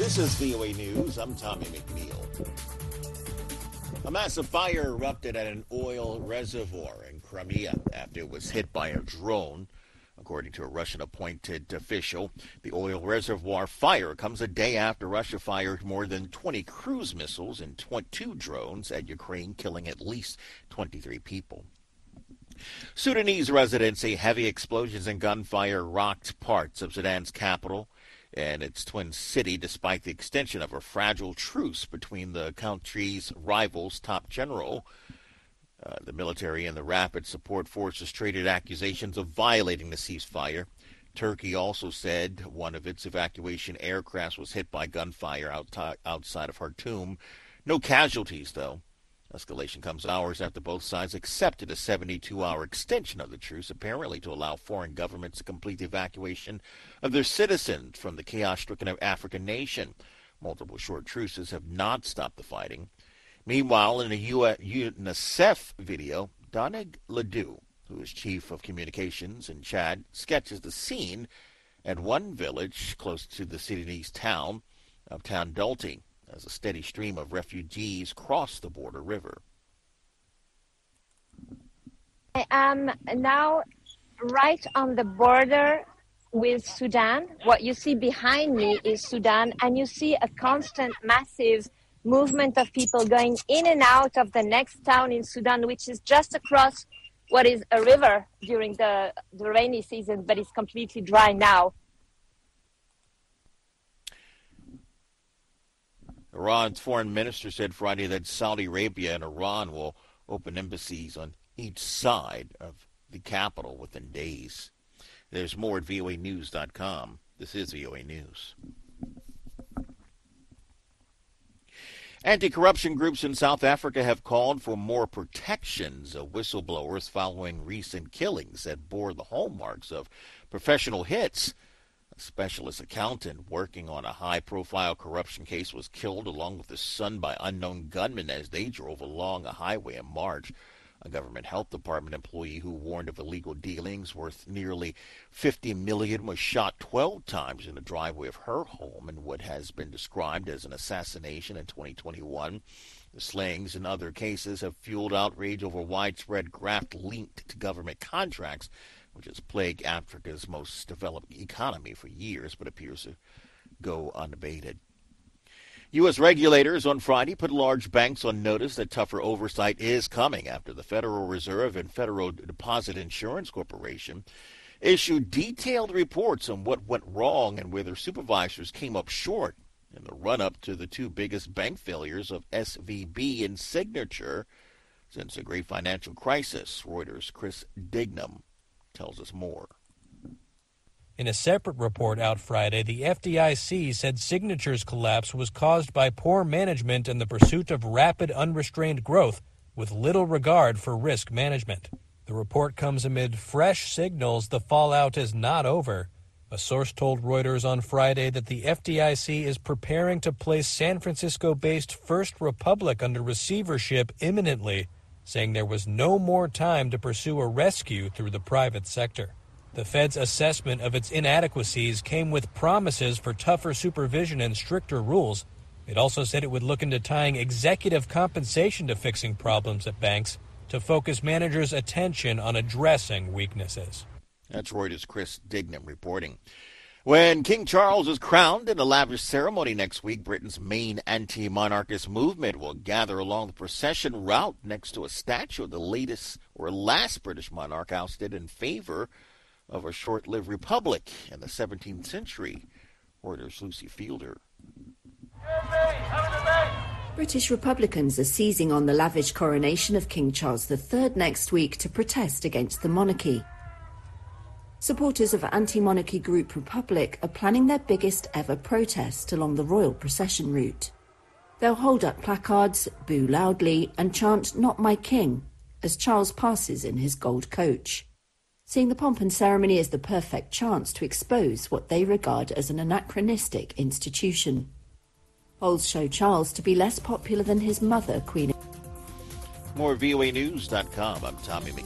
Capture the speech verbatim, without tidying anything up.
This is V O A News. I'm Tommy McNeil. A massive fire erupted at an oil reservoir in Crimea after it was hit by a drone. According to a Russian-appointed official, the oil reservoir fire comes a day after Russia fired more than twenty cruise missiles and twenty-two drones at Ukraine, killing at least twenty-three people. Sudanese residents say heavy explosions and gunfire rocked parts of Sudan's capital and its twin city, despite the extension of a fragile truce between the country's rivals' top general. Uh, the military and the Rapid Support Forces traded accusations of violating the ceasefire. Turkey also said one of its evacuation aircrafts was hit by gunfire out outside of Khartoum. No casualties, though. Escalation comes hours after both sides accepted a seventy-two hour extension of the truce, apparently to allow foreign governments to complete the evacuation of their citizens from the chaos-stricken African nation. Multiple short truces have not stopped the fighting. Meanwhile, in a UNICEF video, Donig Ledoux, who is chief of communications in Chad, sketches the scene at one village close to the Sudanese town of Tandulti, as a steady stream of refugees cross the border river. I am now right on the border with Sudan. What you see behind me is Sudan, and you see a constant, massive movement of people going in and out of the next town in Sudan, which is just across what is a river during the, the rainy season, but it's completely dry now. Iran's foreign minister said Friday that Saudi Arabia and Iran will open embassies on each side of the capital within days. There's more at V O A news dot com. This is V O A News. Anti-corruption groups in South Africa have called for more protections of whistleblowers following recent killings that bore the hallmarks of professional hits. A specialist accountant working on a high-profile corruption case was killed along with his son by unknown gunmen as they drove along a highway in March. A government health department employee who warned of illegal dealings worth nearly fifty million dollars was shot twelve times in the driveway of her home in what has been described as an assassination in twenty twenty-one. The slayings and other cases have fueled outrage over widespread graft linked to government contracts, which has plagued Africa's most developed economy for years, but appears to go unabated. U S regulators on Friday put large banks on notice that tougher oversight is coming after the Federal Reserve and Federal Deposit Insurance Corporation issued detailed reports on what went wrong and where their supervisors came up short in the run-up to the two biggest bank failures of S V B and Signature since the great financial crisis. Reuters' Chris Dignam tells us more. In a separate report out Friday, the F D I C said Signature's collapse was caused by poor management and the pursuit of rapid, unrestrained growth with little regard for risk management. The report comes amid fresh signals the fallout is not over. A source told Reuters on Friday that the F D I C is preparing to place San Francisco-based First Republic under receivership imminently, saying there was no more time to pursue a rescue through the private sector. The Fed's assessment of its inadequacies came with promises for tougher supervision and stricter rules. It also said it would look into tying executive compensation to fixing problems at banks to focus managers' attention on addressing weaknesses. That's Reuters' Chris Dignam reporting. When King Charles is crowned in a lavish ceremony next week, Britain's main anti-monarchist movement will gather along the procession route next to a statue of the latest or last British monarch ousted in favor of a short-lived republic in the seventeenth century. Reuters' Lucy Fielder. British Republicans are seizing on the lavish coronation of King Charles the Third next week to protest against the monarchy. Supporters of anti-monarchy group Republic are planning their biggest ever protest along the royal procession route. They'll hold up placards, boo loudly, and chant "Not My King" as Charles passes in his gold coach. Seeing the pomp and ceremony as the perfect chance to expose what they regard as an anachronistic institution. Polls show Charles to be less popular than his mother, Queen. More V O A news dot com. I'm Tommy McNeil.